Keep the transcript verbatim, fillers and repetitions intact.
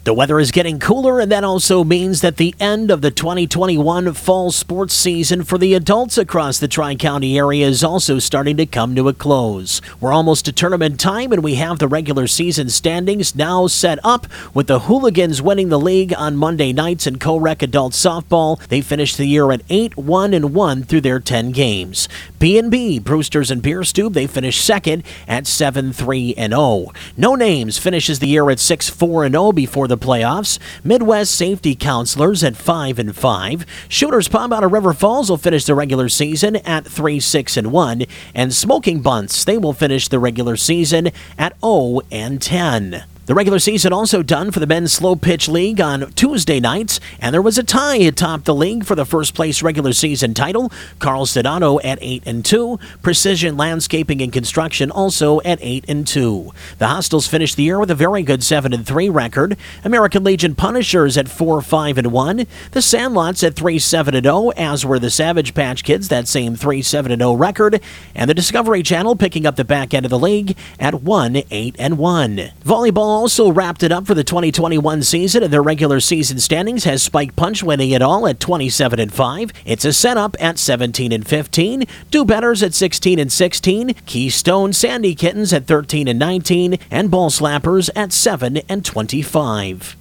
The weather is getting cooler, and that also means that the end of the twenty twenty-one fall sports season for the adults across the Tri-County area is also starting to come to a close. We're almost to tournament time, and we have the regular season standings now set up with the Hooligans winning the league on Monday nights in Co-Rec Adult Softball. They finished the year at eight one and one through their ten games. B and B, Brewsters and Beerstube, they finished second at seven three and oh. No Names finishes the year at six four and oh before the playoffs. Midwest Safety Counselors at five and five. Shooters Pub out of River Falls will finish the regular season at three six and one, and Smoking Bunts, they will finish the regular season at oh and ten. The regular season also done for the Men's Slow Pitch League on Tuesday nights, and there was a tie atop the league for the first place regular season title. Carl Sedano at eight and two, Precision Landscaping and Construction also at eight and two. The Hostels finished the year with a very good seven and three record. American Legion Punishers at four five and one, the Sandlots at three seven and oh, as were the Savage Patch Kids, that same three seven and oh record, and the Discovery Channel picking up the back end of the league at one eight and one. Volleyball also wrapped it up for the twenty twenty-one season, and their regular season standings has Spike Punch winning it all at twenty-seven and five. It's a setup at seventeen and fifteen. Do Betters at sixteen and sixteen. Keystone Sandy Kittens at thirteen and nineteen, and Ball Slappers at seven and twenty-five.